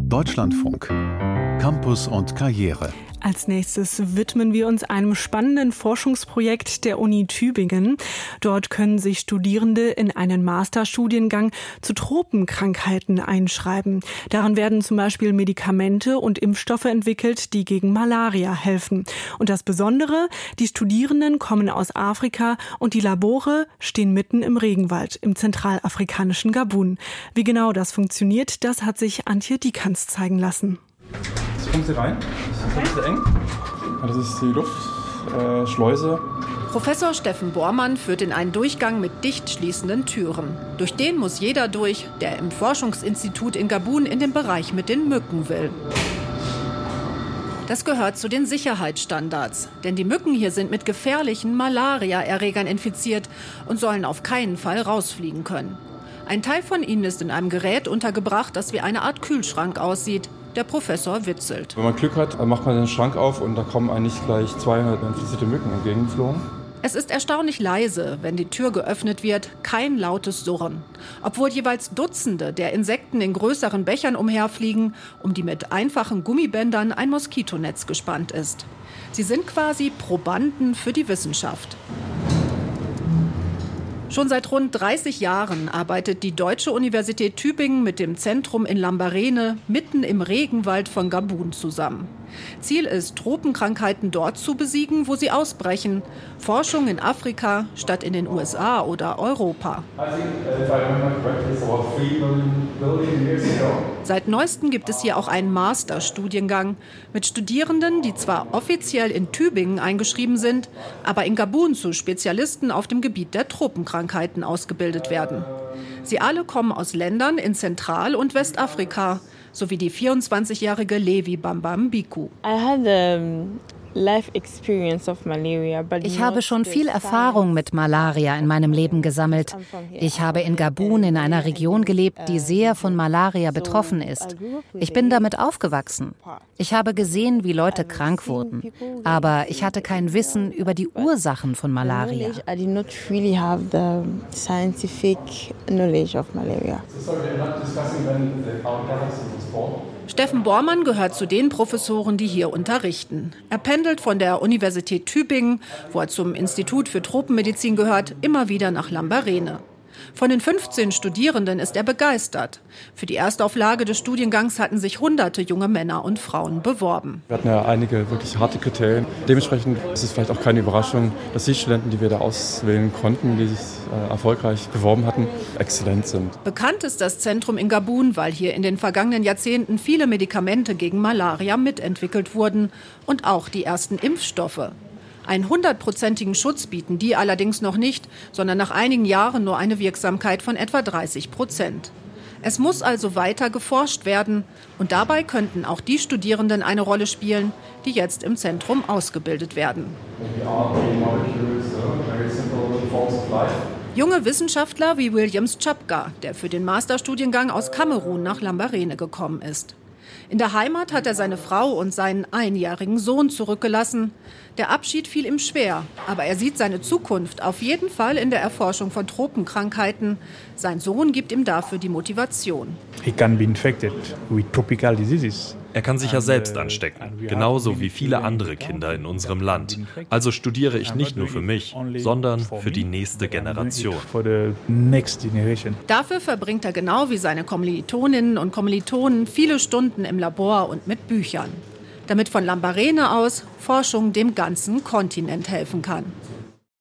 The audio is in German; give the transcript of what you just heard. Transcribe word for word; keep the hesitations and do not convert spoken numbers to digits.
Deutschlandfunk. Campus und Karriere. Als nächstes widmen wir uns einem spannenden Forschungsprojekt der Uni Tübingen. Dort können sich Studierende in einen Masterstudiengang zu Tropenkrankheiten einschreiben. Darin werden zum Beispiel Medikamente und Impfstoffe entwickelt, die gegen Malaria helfen. Und das Besondere, die Studierenden kommen aus Afrika und die Labore stehen mitten im Regenwald im zentralafrikanischen Gabun. Wie genau das funktioniert, das hat sich Antje Diekanz zeigen lassen. Jetzt kommen Sie rein. Das ist ein bisschen eng. Das ist die Luftschleuse. Äh, Professor Steffen Bormann führt in einen Durchgang mit dicht schließenden Türen. Durch den muss jeder durch, der im Forschungsinstitut in Gabun in den Bereich mit den Mücken will. Das gehört zu den Sicherheitsstandards. Denn die Mücken hier sind mit gefährlichen Malaria-Erregern infiziert und sollen auf keinen Fall rausfliegen können. Ein Teil von ihnen ist in einem Gerät untergebracht, das wie eine Art Kühlschrank aussieht. Der Professor witzelt. Wenn man Glück hat, macht man den Schrank auf und da kommen eigentlich gleich zweihundert infizierte Mücken entgegengeflogen. Es ist erstaunlich leise, wenn die Tür geöffnet wird, kein lautes Surren. Obwohl jeweils Dutzende der Insekten in größeren Bechern umherfliegen, um die mit einfachen Gummibändern ein Moskitonetz gespannt ist. Sie sind quasi Probanden für die Wissenschaft. Schon seit rund dreißig Jahren arbeitet die Deutsche Universität Tübingen mit dem Zentrum in Lambarene mitten im Regenwald von Gabun zusammen. Ziel ist, Tropenkrankheiten dort zu besiegen, wo sie ausbrechen. Forschung in Afrika statt in den U S A oder Europa. Seit neuestem gibt es hier auch einen Masterstudiengang mit Studierenden, die zwar offiziell in Tübingen eingeschrieben sind, aber in Gabun zu Spezialisten auf dem Gebiet der Tropenkrankheiten ausgebildet werden. Sie alle kommen aus Ländern in Zentral- und Westafrika, sowie die vierundzwanzigjährige Levi Bamba Mbiku. Ich habe schon viel Erfahrung mit Malaria in meinem Leben gesammelt. Ich habe in Gabun in einer Region gelebt, die sehr von Malaria betroffen ist. Ich bin damit aufgewachsen. Ich habe gesehen, wie Leute krank wurden. Aber ich hatte kein Wissen über die Ursachen von Malaria. Steffen Bormann gehört zu den Professoren, die hier unterrichten. Er pendelt von der Universität Tübingen, wo er zum Institut für Tropenmedizin gehört, immer wieder nach Lambarene. Von den fünfzehn Studierenden ist er begeistert. Für die Erstauflage des Studiengangs hatten sich hunderte junge Männer und Frauen beworben. Wir hatten ja einige wirklich harte Kriterien. Dementsprechend ist es vielleicht auch keine Überraschung, dass die Studenten, die wir da auswählen konnten, die sich äh, erfolgreich beworben hatten, exzellent sind. Bekannt ist das Zentrum in Gabun, weil hier in den vergangenen Jahrzehnten viele Medikamente gegen Malaria mitentwickelt wurden und auch die ersten Impfstoffe. Einen hundertprozentigen Schutz bieten die allerdings noch nicht, sondern nach einigen Jahren nur eine Wirksamkeit von etwa dreißig Prozent. Es muss also weiter geforscht werden und dabei könnten auch die Studierenden eine Rolle spielen, die jetzt im Zentrum ausgebildet werden. Junge Wissenschaftler wie Williams Chapka, der für den Masterstudiengang aus Kamerun nach Lambarene gekommen ist. In der Heimat hat er seine Frau und seinen einjährigen Sohn zurückgelassen. Der Abschied fiel ihm schwer, aber er sieht seine Zukunft auf jeden Fall in der Erforschung von Tropenkrankheiten. Sein Sohn gibt ihm dafür die Motivation. He can be infected with tropical diseases. Er kann sich ja selbst anstecken, genauso wie viele andere Kinder in unserem Land. Also studiere ich nicht nur für mich, sondern für die nächste Generation. Dafür verbringt er genau wie seine Kommilitoninnen und Kommilitonen viele Stunden im Labor und mit Büchern, damit von Lambarene aus Forschung dem ganzen Kontinent helfen kann.